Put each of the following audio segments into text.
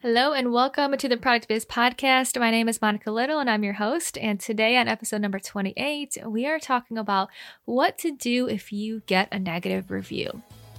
Hello and welcome to the Product Biz Podcast. My name is Monica Little and I'm your host. And today on episode number 28, we are talking about what to do if you get a negative review.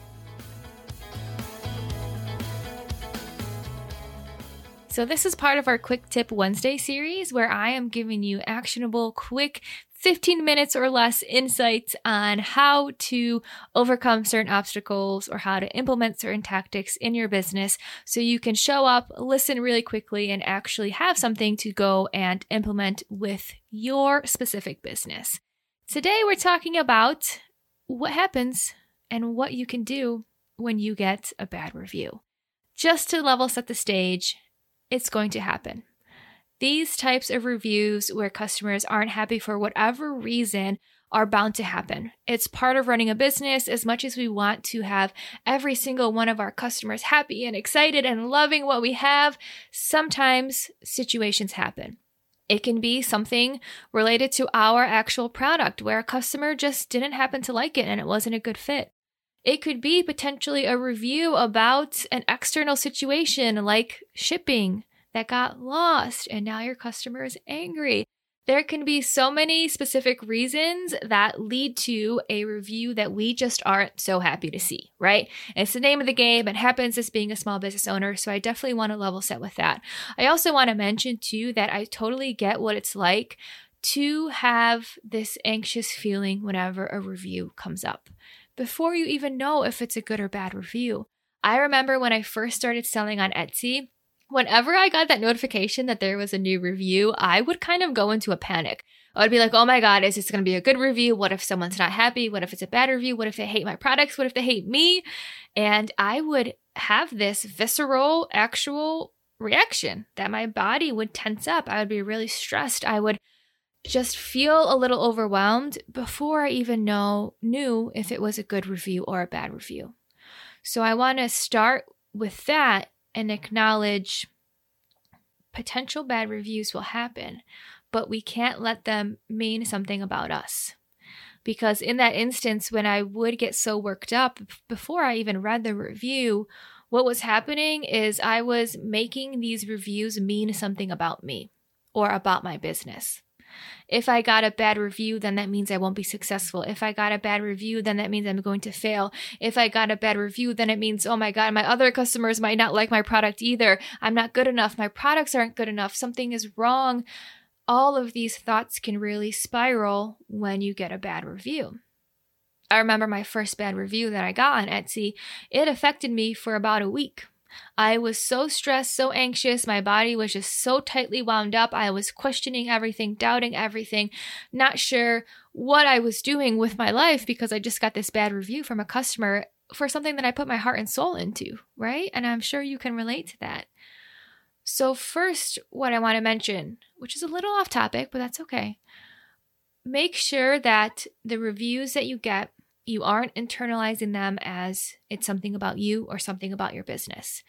So this is part of our Quick Tip Wednesday series where I am giving you actionable, quick 15 minutes or less insights on how to overcome certain obstacles or how to implement certain tactics in your business so you can show up, listen really quickly, and actually have something to go and implement with your specific business. Today, we're talking about what happens and what you can do when you get a bad review. Just to level set the stage, it's going to happen. These types of reviews where customers aren't happy for whatever reason are bound to happen. It's part of running a business. As much as we want to have every single one of our customers happy and excited and loving what we have, sometimes situations happen. It can be something related to our actual product where a customer just didn't happen to like it and it wasn't a good fit. It could be potentially a review about an external situation like shipping that got lost and now your customer is angry. There can be so many specific reasons that lead to a review that we just aren't so happy to see, right? It's the name of the game. It happens as being a small business owner, so I definitely want to level set with that. I also want to mention too that I totally get what it's like to have this anxious feeling whenever a review comes up, before you even know if it's a good or bad review. I remember when I first started selling on Etsy, whenever I got that notification that there was a new review, I would kind of go into a panic. I would be like, oh my God, is this going to be a good review? What if someone's not happy? What if it's a bad review? What if they hate my products? What if they hate me? And I would have this visceral, actual reaction that my body would tense up. I would be really stressed. I would just feel a little overwhelmed before I even knew if it was a good review or a bad review. So I want to start with that and acknowledge potential bad reviews will happen, but we can't let them mean something about us. Because in that instance, when I would get so worked up before I even read the review, what was happening is I was making these reviews mean something about me or about my business. If I got a bad review, then that means I won't be successful. If I got a bad review, then that means I'm going to fail. If I got a bad review, then it means, oh my God, my other customers might not like my product either. I'm not good enough. My products aren't good enough. Something is wrong. All of these thoughts can really spiral when you get a bad review. I remember my first bad review that I got on Etsy. It affected me for about a week. I was so stressed, so anxious. My body was just so tightly wound up. I was questioning everything, doubting everything, not sure what I was doing with my life because I just got this bad review from a customer for something that I put my heart and soul into, right? And I'm sure you can relate to that. So first, what I want to mention, which is a little off topic, but that's okay. Make sure that the reviews that you get, you aren't internalizing them as it's something about you or something about your business.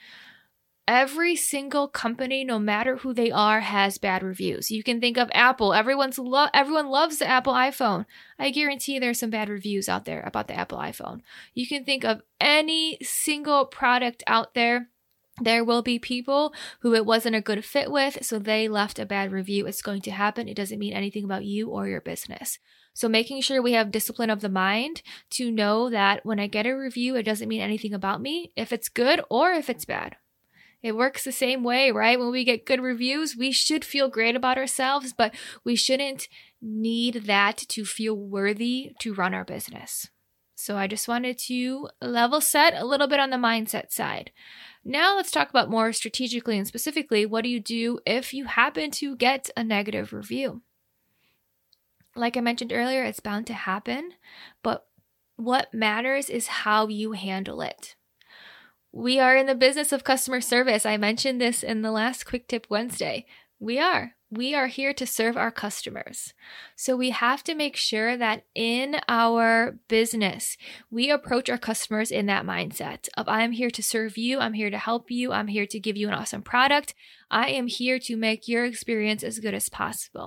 Every single company, no matter who they are, has bad reviews. You can think of Apple. Everyone loves the Apple iPhone. I guarantee there's some bad reviews out there about the Apple iPhone. You can think of any single product out there. There will be people who it wasn't a good fit with, so they left a bad review. It's going to happen. It doesn't mean anything about you or your business. So making sure we have discipline of the mind to know that when I get a review, it doesn't mean anything about me, if it's good or if it's bad. It works the same way, right? When we get good reviews, we should feel great about ourselves, but we shouldn't need that to feel worthy to run our business. So I just wanted to level set a little bit on the mindset side. Now let's talk about more strategically and specifically, what do you do if you happen to get a negative review? Like I mentioned earlier, it's bound to happen, but what matters is how you handle it. We are in the business of customer service. I mentioned this in the last Quick Tip Wednesday. We are here to serve our customers. So we have to make sure that in our business, we approach our customers in that mindset of I am here to serve you. I'm here to help you. I'm here to give you an awesome product. I am here to make your experience as good as possible.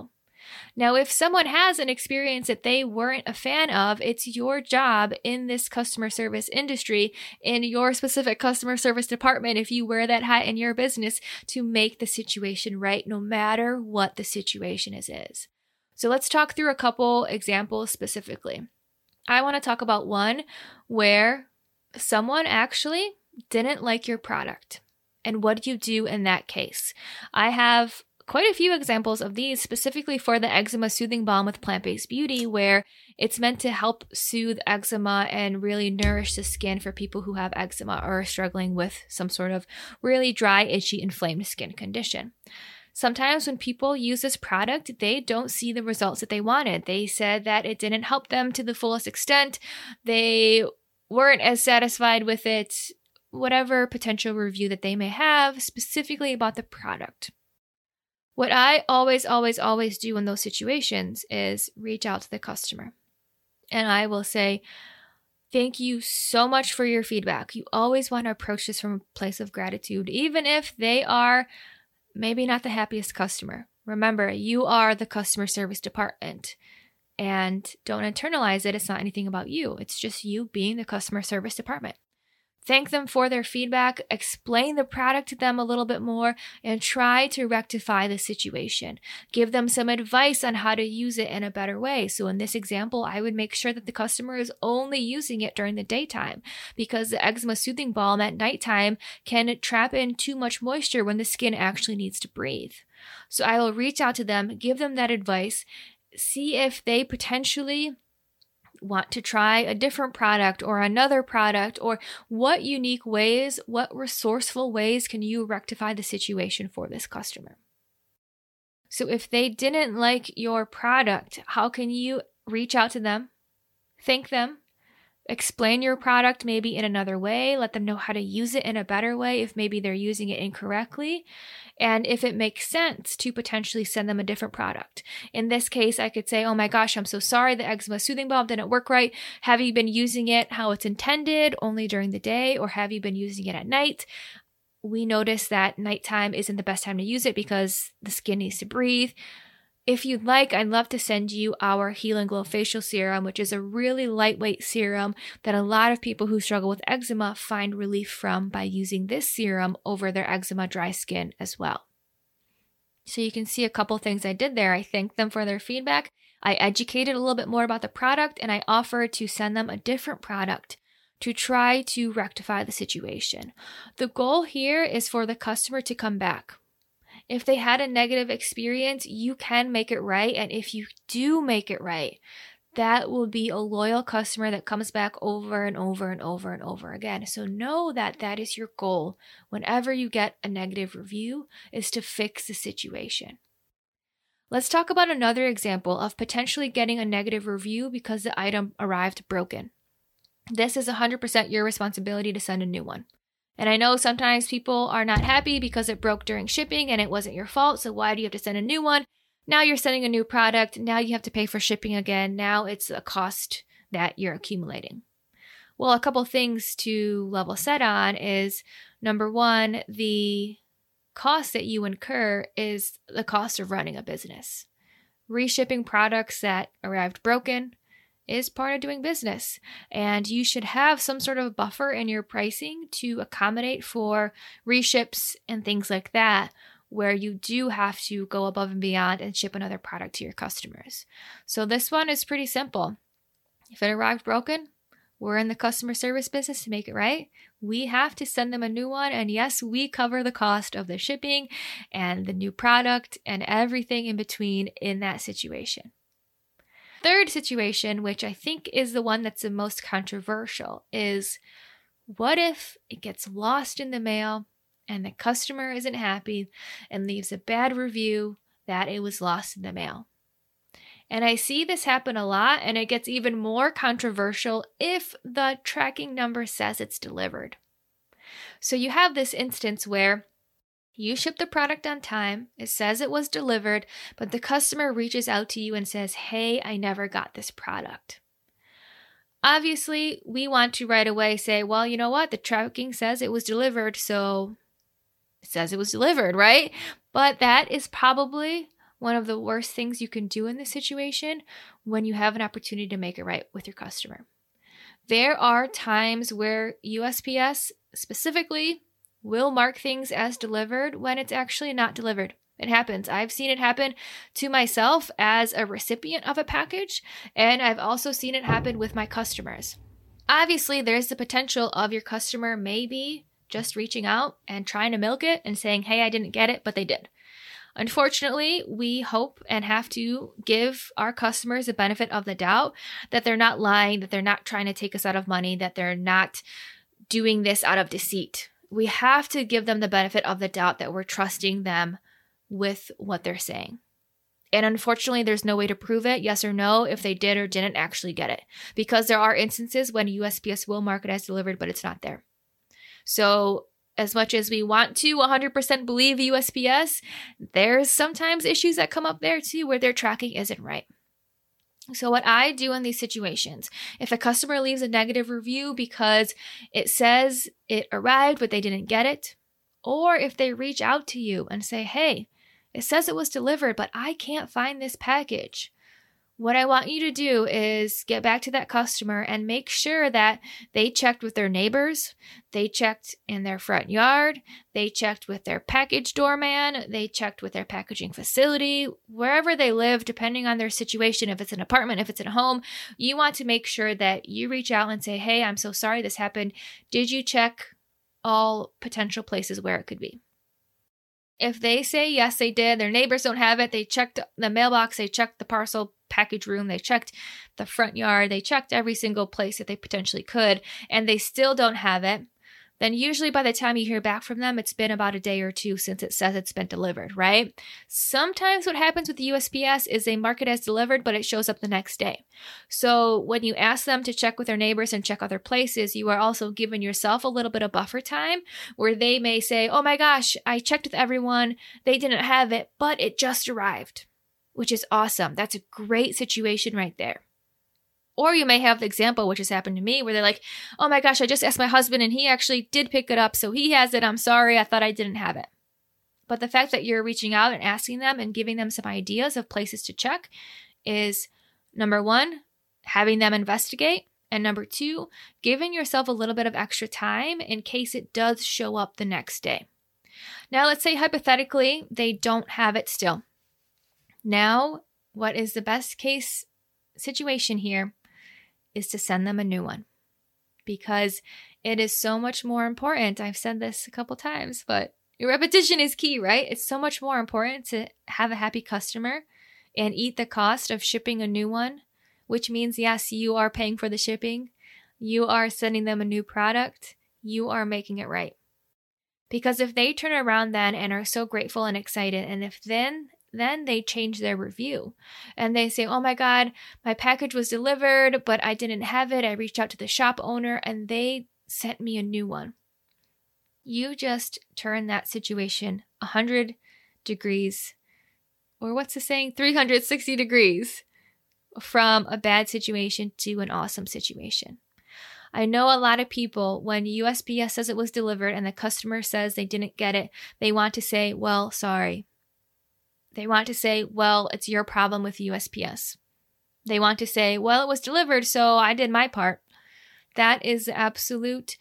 Now, if someone has an experience that they weren't a fan of, it's your job in this customer service industry, in your specific customer service department, if you wear that hat in your business, to make the situation right, no matter what the situation is. So let's talk through a couple examples specifically. I want to talk about one where someone actually didn't like your product. And what do you do in that case? I have quite a few examples of these, specifically for the Eczema Soothing Balm with Plant-Based Beauty, where it's meant to help soothe eczema and really nourish the skin for people who have eczema or are struggling with some sort of really dry, itchy, inflamed skin condition. Sometimes when people use this product, they don't see the results that they wanted. They said that it didn't help them to the fullest extent. They weren't as satisfied with it, whatever potential review that they may have specifically about the product. What I always do in those situations is reach out to the customer. And I will say, thank you so much for your feedback. You always want to approach this from a place of gratitude, even if they are maybe not the happiest customer. Remember, you are the customer service department. And don't internalize it. It's not anything about you. It's just you being the customer service department. Thank them for their feedback, explain the product to them a little bit more, and try to rectify the situation. Give them some advice on how to use it in a better way. So in this example, I would make sure that the customer is only using it during the daytime, because the Eczema Soothing Balm at nighttime can trap in too much moisture when the skin actually needs to breathe. So I will reach out to them, give them that advice, see if they potentially want to try a different product or another product, or what unique ways, what resourceful ways can you rectify the situation for this customer. So if they didn't like your product, how can you reach out to them, thank them, explain your product maybe in another way, let them know how to use it in a better way if maybe they're using it incorrectly, and if it makes sense to potentially send them a different product. In this case, I could say, oh my gosh, I'm so sorry, the Eczema Soothing Balm didn't work right. Have you been using it how it's intended, only during the day, or have you been using it at night? We notice that nighttime isn't the best time to use it because the skin needs to breathe. If you'd like, I'd love to send you our Heal and Glow Facial Serum, which is a really lightweight serum that a lot of people who struggle with eczema find relief from by using this serum over their eczema dry skin as well. So you can see a couple things I did there. I thanked them for their feedback. I educated a little bit more about the product, and I offered to send them a different product to try to rectify the situation. The goal here is for the customer to come back. If they had a negative experience, you can make it right. And if you do make it right, that will be a loyal customer that comes back over and over and over and over again. So know that that is your goal whenever you get a negative review, is to fix the situation. Let's talk about another example of potentially getting a negative review because the item arrived broken. This is 100% your responsibility to send a new one. And I know sometimes people are not happy because it broke during shipping and it wasn't your fault. So why do you have to send a new one? Now you're sending a new product. Now you have to pay for shipping again. Now it's a cost that you're accumulating. Well, a couple things to level set on is, number one, the cost that you incur is the cost of running a business. Reshipping products that arrived broken is part of doing business, and you should have some sort of buffer in your pricing to accommodate for reships and things like that, where you do have to go above and beyond and ship another product to your customers. So this one is pretty simple. If it arrived broken, we're in the customer service business to make it right. We have to send them a new one, and yes, we cover the cost of the shipping and the new product and everything in between in that situation. Third situation, which I think is the one that's the most controversial, is what if it gets lost in the mail and the customer isn't happy and leaves a bad review that it was lost in the mail? And I see this happen a lot, and it gets even more controversial if the tracking number says it's delivered. So you have this instance where you ship the product on time, it says it was delivered, but the customer reaches out to you and says, hey, I never got this product. Obviously, we want to right away say, well, you know what? The tracking says it was delivered, so it says it was delivered, right? But that is probably one of the worst things you can do in this situation when you have an opportunity to make it right with your customer. There are times where USPS specifically will mark things as delivered when it's actually not delivered. It happens. I've seen it happen to myself as a recipient of a package, and I've also seen it happen with my customers. Obviously, there's the potential of your customer maybe just reaching out and trying to milk it and saying, hey, I didn't get it, but they did. Unfortunately, we hope and have to give our customers the benefit of the doubt that they're not lying, that they're not trying to take us out of money, that they're not doing this out of deceit. We have to give them the benefit of the doubt that we're trusting them with what they're saying. And unfortunately, there's no way to prove it, yes or no, if they did or didn't actually get it, because there are instances when USPS will mark it as delivered, but it's not there. So as much as we want to 100% believe USPS, there's sometimes issues that come up there too where their tracking isn't right. So what I do in these situations, if a customer leaves a negative review because it says it arrived but they didn't get it, or if they reach out to you and say, hey, it says it was delivered, but I can't find this package. What I want you to do is get back to that customer and make sure that they checked with their neighbors, they checked in their front yard, they checked with their package doorman, they checked with their packaging facility, wherever they live, depending on their situation. If it's an apartment, if it's in a home, you want to make sure that you reach out and say, hey, I'm so sorry this happened. Did you check all potential places where it could be? If they say yes, they did, their neighbors don't have it, they checked the mailbox, they checked the parcel package room, they checked the front yard, they checked every single place that they potentially could, and they still don't have it, then usually by the time you hear back from them, it's been about a day or two since it says it's been delivered, right? Sometimes what happens with the USPS is they mark it as delivered, but it shows up the next day. So when you ask them to check with their neighbors and check other places, you are also giving yourself a little bit of buffer time where they may say, oh my gosh, I checked with everyone, they didn't have it, but it just arrived, which is awesome. That's a great situation right there. Or you may have the example, which has happened to me, where they're like, oh my gosh, I just asked my husband and he actually did pick it up, so he has it. I'm sorry, I thought I didn't have it. But the fact that you're reaching out and asking them and giving them some ideas of places to check is, number one, having them investigate, and number two, giving yourself a little bit of extra time in case it does show up the next day. Now, let's say hypothetically, they don't have it still. Now, what is the best case situation here is to send them a new one, because it is so much more important. I've said this a couple times, but repetition is key, right? It's so much more important to have a happy customer and eat the cost of shipping a new one, which means, yes, you are paying for the shipping. You are sending them a new product. You are making it right. Because if they turn around then and are so grateful and excited, and if then they change their review and they say, oh my God, my package was delivered, but I didn't have it. I reached out to the shop owner and they sent me a new one. You just turn that situation 100 degrees, or what's the saying? 360 degrees from a bad situation to an awesome situation. I know a lot of people, when USPS says it was delivered and the customer says they didn't get it, they want to say, well, sorry. They want to say, well, it's your problem with USPS. They want to say, well, it was delivered, so I did my part. That is the absolute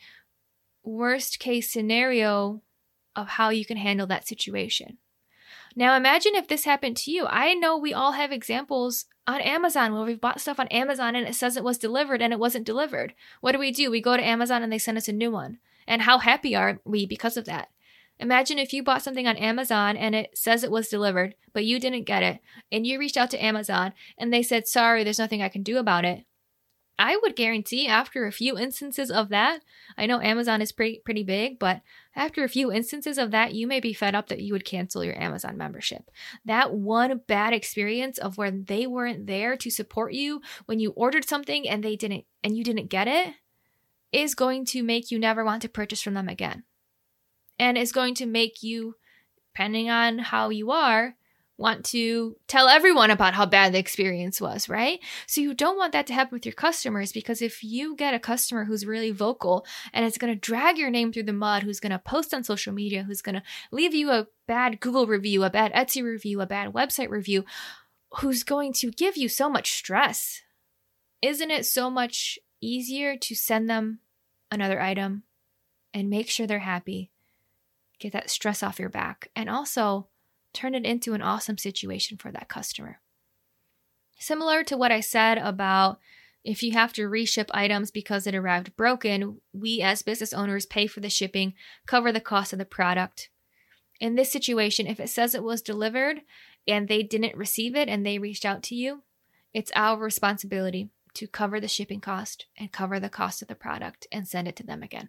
worst case scenario of how you can handle that situation. Now, imagine if this happened to you. I know we all have examples on Amazon where we've bought stuff on Amazon and it says it was delivered and it wasn't delivered. What do? We go to Amazon and they send us a new one. And how happy are we because of that? Imagine if you bought something on Amazon and it says it was delivered, but you didn't get it, and you reached out to Amazon and they said, sorry, there's nothing I can do about it. I would guarantee after a few instances of that, I know Amazon is pretty big, but after a few instances of that, you may be fed up that you would cancel your Amazon membership. That one bad experience of where they weren't there to support you when you ordered something and you didn't get it is going to make you never want to purchase from them again. And is going to make you, depending on how you are, want to tell everyone about how bad the experience was, right? So you don't want that to happen with your customers, because if you get a customer who's really vocal and is going to drag your name through the mud, who's going to post on social media, who's going to leave you a bad Google review, a bad Etsy review, a bad website review, who's going to give you so much stress, isn't it so much easier to send them another item and make sure they're happy, get that stress off your back, and also turn it into an awesome situation for that customer? Similar to what I said about if you have to reship items because it arrived broken, we as business owners pay for the shipping, cover the cost of the product. In this situation, if it says it was delivered and they didn't receive it and they reached out to you, it's our responsibility to cover the shipping cost and cover the cost of the product and send it to them again.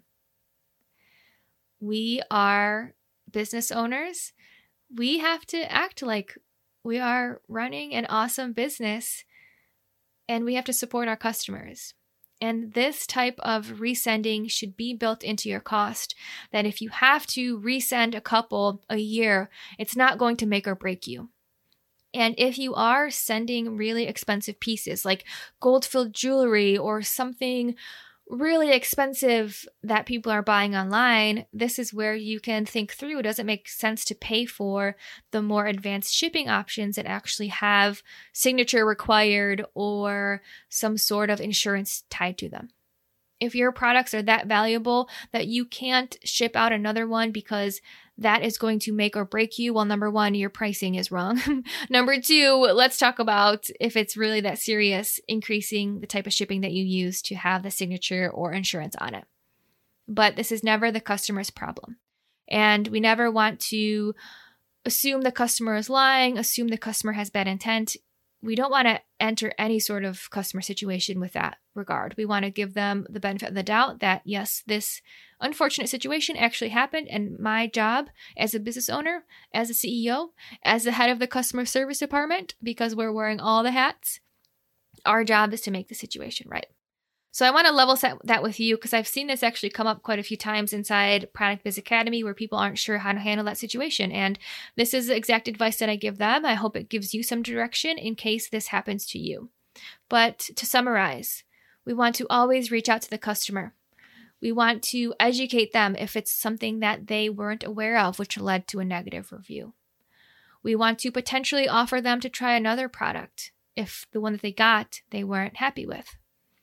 We are business owners. We have to act like we are running an awesome business, and we have to support our customers. And this type of resending should be built into your cost, that if you have to resend a couple a year, it's not going to make or break you. And if you are sending really expensive pieces like gold-filled jewelry or something really expensive that people are buying online, this is where you can think through, does it make sense to pay for the more advanced shipping options that actually have signature required or some sort of insurance tied to them? If your products are that valuable that you can't ship out another one because that is going to make or break you, well, number one, your pricing is wrong. Number two, let's talk about if it's really that serious, increasing the type of shipping that you use to have the signature or insurance on it. But this is never the customer's problem. And we never want to assume the customer is lying, assume the customer has bad intent. We don't want to enter any sort of customer situation with that regard. We want to give them the benefit of the doubt that, yes, this unfortunate situation actually happened, and my job as a business owner, as a CEO, as the head of the customer service department, because we're wearing all the hats, our job is to make the situation right. So I want to level set that with you, because I've seen this actually come up quite a few times inside Product Biz Academy where people aren't sure how to handle that situation. And this is the exact advice that I give them. I hope it gives you some direction in case this happens to you. But to summarize, we want to always reach out to the customer. We want to educate them if it's something that they weren't aware of, which led to a negative review. We want to potentially offer them to try another product if the one that they got they weren't happy with.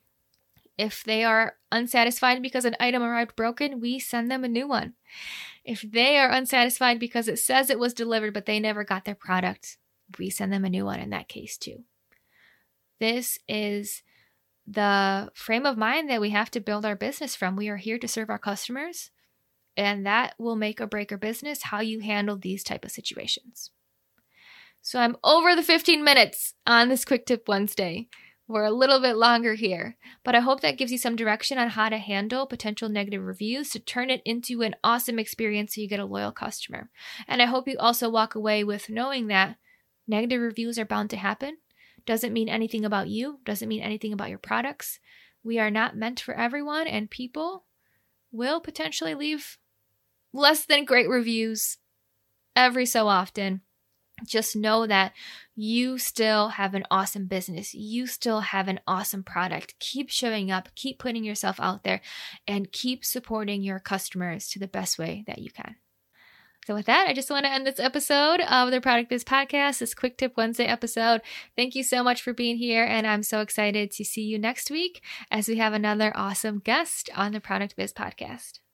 If they are unsatisfied because an item arrived broken, we send them a new one. If they are unsatisfied because it says it was delivered but they never got their product, we send them a new one in that case too. This is the frame of mind that we have to build our business from. We are here to serve our customers, and that will make or break our business, how you handle these type of situations. So I'm over the 15 minutes on this Quick Tip Wednesday. We're a little bit longer here, but I hope that gives you some direction on how to handle potential negative reviews to turn it into an awesome experience so you get a loyal customer. And I hope you also walk away with knowing that negative reviews are bound to happen. Doesn't mean anything about you, doesn't mean anything about your products. We are not meant for everyone, and people will potentially leave less than great reviews every so often. Just know that you still have an awesome business. You still have an awesome product. Keep showing up, keep putting yourself out there, and keep supporting your customers to the best way that you can. So with that, I just want to end this episode of the Product Biz Podcast, this Quick Tip Wednesday episode. Thank you so much for being here, and I'm so excited to see you next week as we have another awesome guest on the Product Biz Podcast.